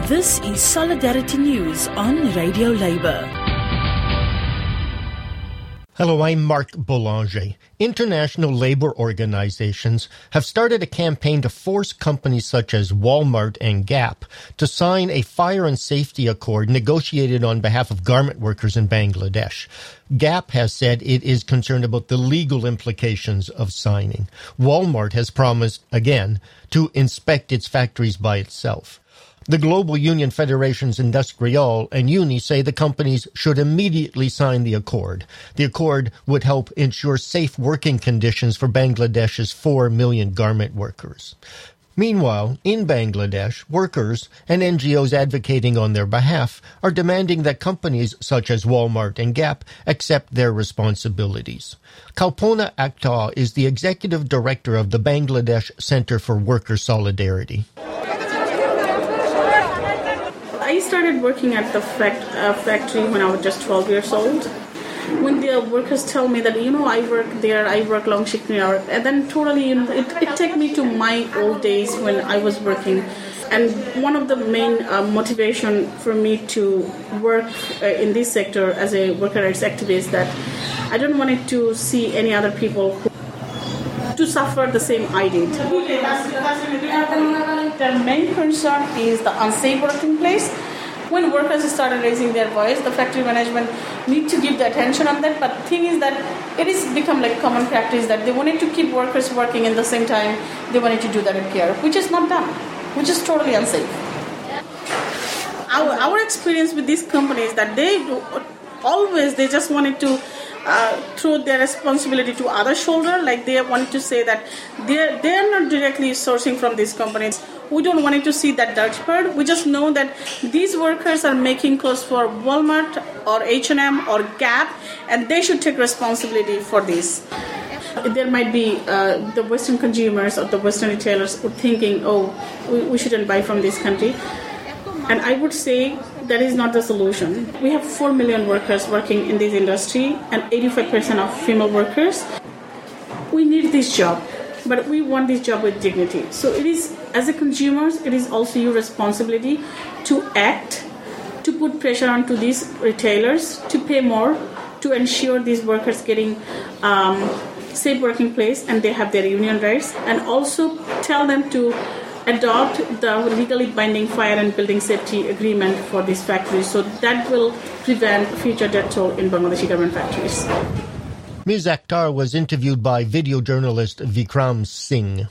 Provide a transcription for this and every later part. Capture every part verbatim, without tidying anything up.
This is Solidarity News on Radio Labour. Hello, I'm Mark Boulanger. International labor organizations have started a campaign to force companies such as Walmart and Gap to sign a fire and safety accord negotiated on behalf of garment workers in Bangladesh. Gap has said it is concerned about the legal implications of signing. Walmart has promised, again, to inspect its factories by itself. The global union federations Industrial and Uni say the companies should immediately sign the accord. The accord would help ensure safe working conditions for Bangladesh's four million garment workers. Meanwhile, in Bangladesh, workers and N G Os advocating on their behalf are demanding that companies such as Walmart and Gap accept their responsibilities. Kalpona Akhtar is the executive director of the Bangladesh Center for Worker Solidarity. I started working at the fact, uh, factory when I was just twelve years old. When the workers tell me that, you know, I work there, I work long shift hour, and then totally, you know, it, it take me to my old days when I was working. And one of the main uh, motivation for me to work uh, in this sector as a worker rights activist that I don't want it to see any other people who to suffer the same I did. The main concern is the unsafe working place. When workers started raising their voice, the factory management need to give the attention on that. But the thing is that it has become like common practice that they wanted to keep workers working in the same time they wanted to do that repair, which is not done, which is totally unsafe. Our, our experience with these companies that they do, always they just wanted to Uh, throw their responsibility to other shoulder, like they wanted to say that they're they're not directly sourcing from these companies. We don't want to see that dirty part. We just know that these workers are making clothes for Walmart or H and M or Gap, and they should take responsibility for this. There might be uh, the Western consumers or the Western retailers thinking, oh, we, we shouldn't buy from this country. And I would say that is not the solution. We have four million workers working in this industry and eighty-five percent of female workers. We need this job, but we want this job with dignity. So it is, as a consumers, it is also your responsibility to act, to put pressure onto these retailers, to pay more, to ensure these workers getting um, safe working place and they have their union rights, and also tell them to adopt the legally binding fire and building safety agreement for these factories, so that will prevent future death toll in Bangladeshi garment factories. Miz Akhtar was interviewed by video journalist Vikram Singh.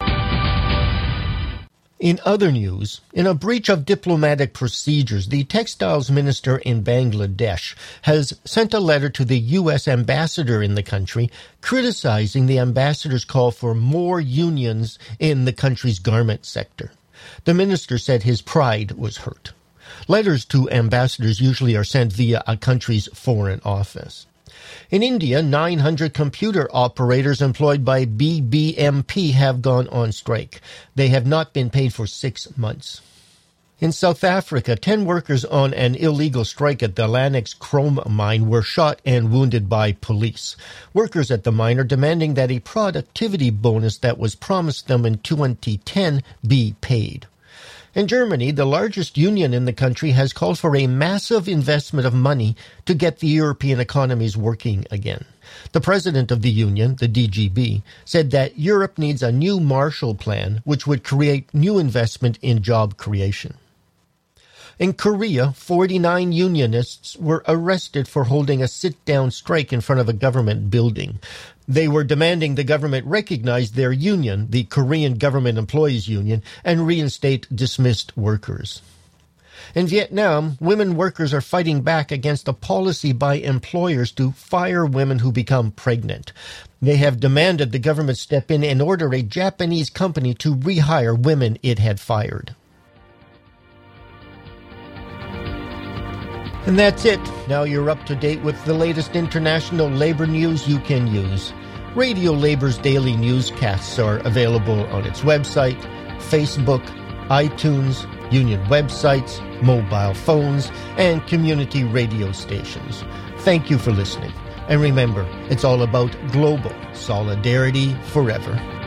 In other news, in a breach of diplomatic procedures, the textiles minister in Bangladesh has sent a letter to the U S ambassador in the country criticizing the ambassador's call for more unions in the country's garment sector. The minister said his pride was hurt. Letters to ambassadors usually are sent via a country's foreign office. In India, nine hundred computer operators employed by B B M P have gone on strike. They have not been paid for six months. In South Africa, ten workers on an illegal strike at the Lannex Chrome mine were shot and wounded by police. Workers at the mine are demanding that a productivity bonus that was promised them in twenty ten be paid. In Germany, the largest union in the country has called for a massive investment of money to get the European economies working again. The president of the union, the D G B, said that Europe needs a new Marshall Plan, which would create new investment in job creation. In Korea, forty-nine unionists were arrested for holding a sit-down strike in front of a government building. They were demanding the government recognize their union, the Korean Government Employees Union, and reinstate dismissed workers. In Vietnam, women workers are fighting back against a policy by employers to fire women who become pregnant. They have demanded the government step in and order a Japanese company to rehire women it had fired. And that's it. Now you're up to date with the latest international labor news you can use. Radio Labor's daily newscasts are available on its website, Facebook, iTunes, union websites, mobile phones, and community radio stations. Thank you for listening. And remember, it's all about global solidarity forever.